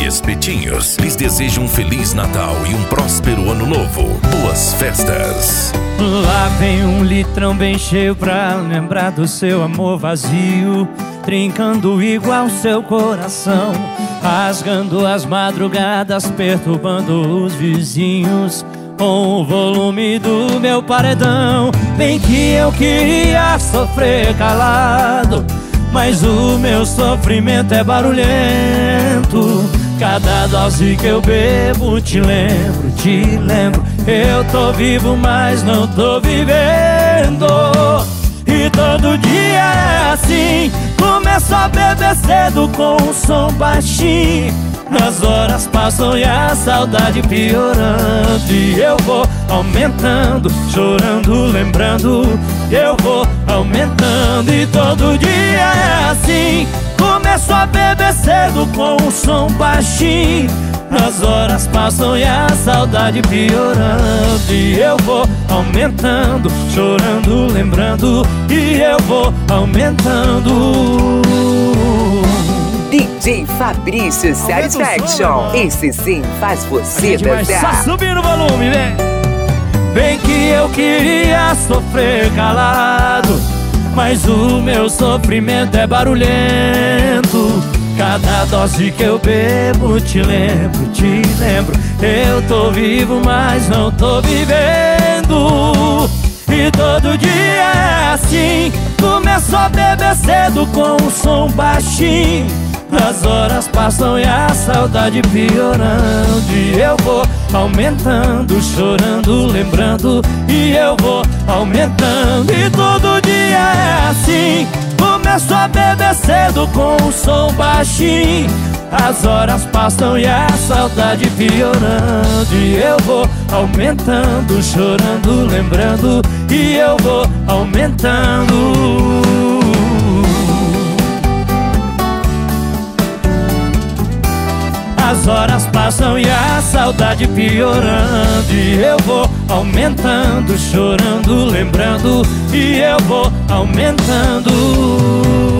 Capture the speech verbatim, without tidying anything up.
Espetinhos lhes deseja um Feliz Natal e um próspero Ano Novo. Boas festas. Lá vem um litrão bem cheio pra lembrar do seu amor vazio, trincando igual seu coração, rasgando as madrugadas, perturbando os vizinhos com o volume do meu paredão. Bem que eu queria sofrer calado, mas o meu sofrimento é barulhento. Cada dose que eu bebo te lembro, te lembro. Eu tô vivo, mas não tô vivendo. E todo dia é assim, começo a beber cedo com o som baixinho. As horas passam e a saudade piorando, e eu vou aumentando, chorando, lembrando. Eu vou aumentando e todo dia é assim, começo a beber cedo com o som baixinho. As horas passam e a saudade piorando, e eu vou aumentando, chorando, lembrando. E eu vou aumentando. D J Fabrício Satisfaction. Esse sim faz você dançar. Só subir no volume, vem. Bem que eu queria sofrer calado, mas o meu sofrimento é barulhento. Cada dose que eu bebo te lembro, te lembro. Eu tô vivo, mas não tô vivendo. E todo dia é assim, começo a beber cedo com o som baixinho. As horas passam e a saudade piorando, e eu vou aumentando, chorando, lembrando. E eu vou aumentando e todo dia é assim, começo a beber cedo com o som baixinho. As horas passam e a saudade piorando, e eu vou aumentando, chorando, lembrando. E eu vou aumentando. As horas passam e a saudade piorando, e eu vou aumentando, chorando, lembrando. E eu vou aumentando.